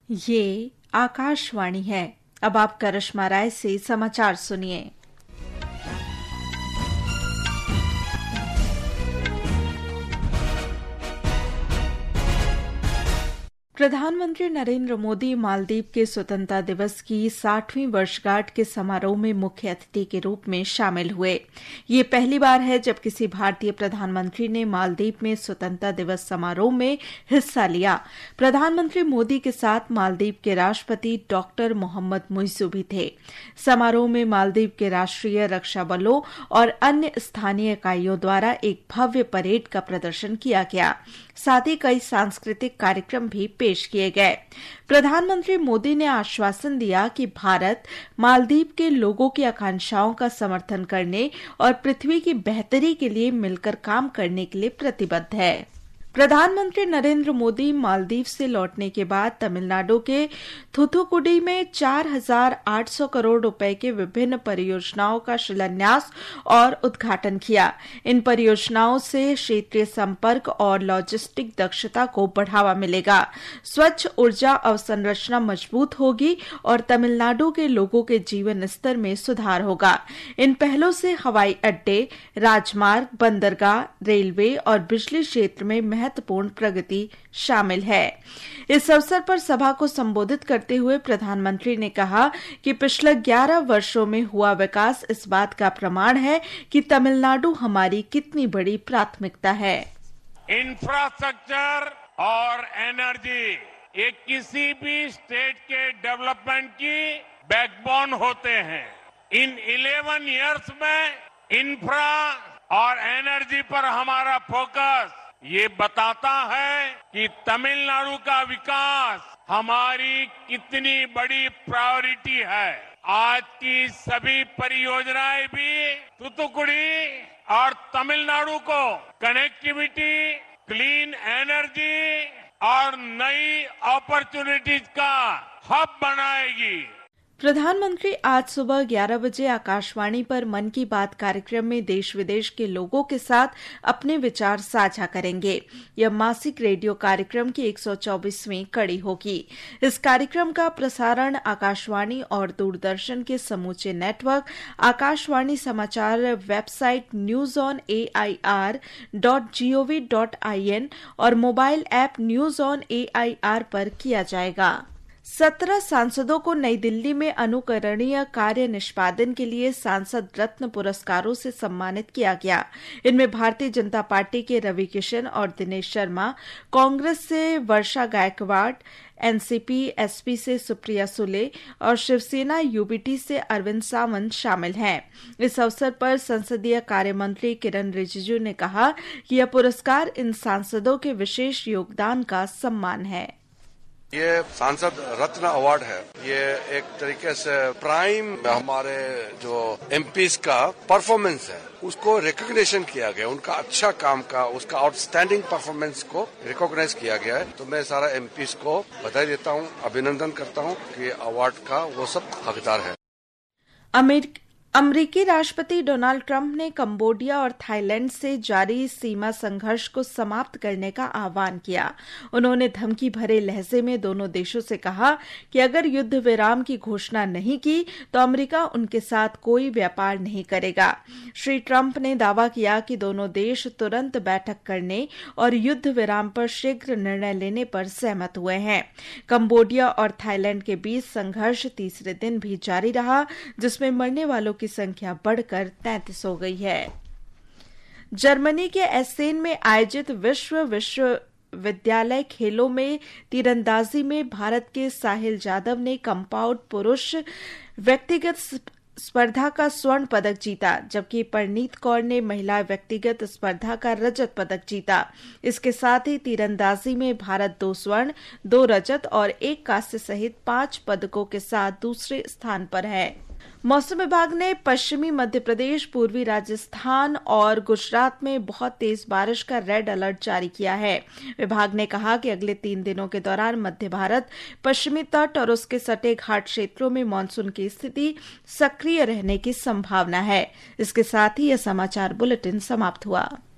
ये आकाशवाणी है। अब आप करिश्मा राय से समाचार सुनिए। प्रधानमंत्री नरेंद्र मोदी मालदीव के स्वतंत्रता दिवस की 60वीं वर्षगांठ के समारोह में मुख्य अतिथि के रूप में शामिल हुए। ये पहली बार है जब किसी भारतीय प्रधानमंत्री ने मालदीव में स्वतंत्रता दिवस समारोह में हिस्सा लिया। प्रधानमंत्री मोदी के साथ मालदीव के राष्ट्रपति डॉक्टर मोहम्मद मुइज़्ज़ू भी थे। समारोह में मालदीव के राष्ट्रीय रक्षा बलों और अन्य स्थानीय इकाइयों द्वारा एक भव्य परेड का प्रदर्शन किया गया। साथ ही कई सांस्कृतिक कार्यक्रम भी पेश किए गए। प्रधानमंत्री मोदी ने आश्वासन दिया कि भारत मालदीव के लोगों की आकांक्षाओं का समर्थन करने और पृथ्वी की बेहतरी के लिए मिलकर काम करने के लिए प्रतिबद्ध है। प्रधानमंत्री नरेंद्र मोदी मालदीव से लौटने के बाद तमिलनाडु के थूथुकुडी में 4,800 करोड़ रुपए के विभिन्न परियोजनाओं का शिलान्यास और उद्घाटन किया। इन परियोजनाओं से क्षेत्रीय संपर्क और लॉजिस्टिक दक्षता को बढ़ावा मिलेगा, स्वच्छ ऊर्जा अवसंरचना मजबूत होगी और तमिलनाडु के लोगों के जीवन स्तर में सुधार होगा। इन पहलों से हवाई अड्डे, राजमार्ग, बंदरगाह, रेलवे और बिजली क्षेत्र में महत्वपूर्ण प्रगति शामिल है। इस अवसर पर सभा को संबोधित करते हुए प्रधानमंत्री ने कहा कि पिछले 11 वर्षों में हुआ विकास इस बात का प्रमाण है कि तमिलनाडु हमारी कितनी बड़ी प्राथमिकता है। इंफ्रास्ट्रक्चर और एनर्जी ये किसी भी स्टेट के डेवलपमेंट की बैकबोन होते हैं। इन 11 इयर्स में इंफ्रा और एनर्जी पर हमारा फोकस ये बताता है कि तमिलनाडु का विकास हमारी कितनी बड़ी प्रायोरिटी है। आज की सभी परियोजनाएं भी थूथुकुडी और तमिलनाडु को कनेक्टिविटी, क्लीन एनर्जी और नई अपॉर्चुनिटीज का हब बनाएगी। प्रधानमंत्री आज सुबह 11 बजे आकाशवाणी पर मन की बात कार्यक्रम में देश विदेश के लोगों के साथ अपने विचार साझा करेंगे। यह मासिक रेडियो कार्यक्रम की 124वीं कड़ी होगी। इस कार्यक्रम का प्रसारण आकाशवाणी और दूरदर्शन के समूचे नेटवर्क, आकाशवाणी समाचार वेबसाइट newsonair.gov.in और mobile app news on AIR पर किया जाएगा। 17 सांसदों को नई दिल्ली में अनुकरणीय कार्य निष्पादन के लिए सांसद रत्न पुरस्कारों से सम्मानित किया गया। इनमें भारतीय जनता पार्टी के रवि किशन और दिनेश शर्मा, कांग्रेस से वर्षा गायकवाड़, एनसीपी एसपी से सुप्रिया सुले और शिवसेना यूबीटी से अरविंद सावंत शामिल हैं। इस अवसर पर संसदीय कार्य मंत्री किरण रिजिजू ने कहा कि यह पुरस्कार इन सांसदों के विशेष योगदान का सम्मान है। ये सांसद रत्न अवार्ड है। ये एक तरीके से प्राइम हमारे जो एमपीज का परफॉर्मेंस है उसको रिकॉग्निशन किया गया, उनका अच्छा काम का, उसका आउटस्टैंडिंग परफॉर्मेंस को रिकॉग्नाइज किया गया है। तो मैं सारा एमपीज को बधाई देता हूँ, अभिनंदन करता हूँ कि अवार्ड का वो सब हकदार है। अमेरिकी राष्ट्रपति डोनाल्ड ट्रंप ने कंबोडिया और थाईलैंड से जारी सीमा संघर्ष को समाप्त करने का आह्वान किया। उन्होंने धमकी भरे लहजे में दोनों देशों से कहा कि अगर युद्ध विराम की घोषणा नहीं की तो अमेरिका उनके साथ कोई व्यापार नहीं करेगा। श्री ट्रंप ने दावा किया कि दोनों देश तुरंत बैठक करने और युद्ध विराम पर शीघ्र निर्णय लेने पर सहमत हुए हैं। कंबोडिया और थाईलैंड के बीच संघर्ष तीसरे दिन भी जारी रहा, जिसमें मरने वालों की संख्या बढ़कर 33 हो गई है। जर्मनी के एसेन में आयोजित विश्वविद्यालय खेलों में तीरंदाजी में भारत के साहिल जादव ने कंपाउंड पुरुष व्यक्तिगत स्पर्धा का स्वर्ण पदक जीता, जबकि परनीत कौर ने महिला व्यक्तिगत स्पर्धा का रजत पदक जीता। इसके साथ ही तीरंदाजी में भारत 2 स्वर्ण, 2 रजत और 1 कांस्य सहित 5 पदकों के साथ दूसरे स्थान पर है। मौसम विभाग ने पश्चिमी मध्य प्रदेश, पूर्वी राजस्थान और गुजरात में बहुत तेज बारिश का रेड अलर्ट जारी किया है। विभाग ने कहा कि अगले 3 दिनों के दौरान मध्य भारत, पश्चिमी तट और उसके सटे घाट क्षेत्रों में मानसून की स्थिति सक्रिय रहने की संभावना है। इसके साथ ही यह समाचार बुलेटिन समाप्त हुआ।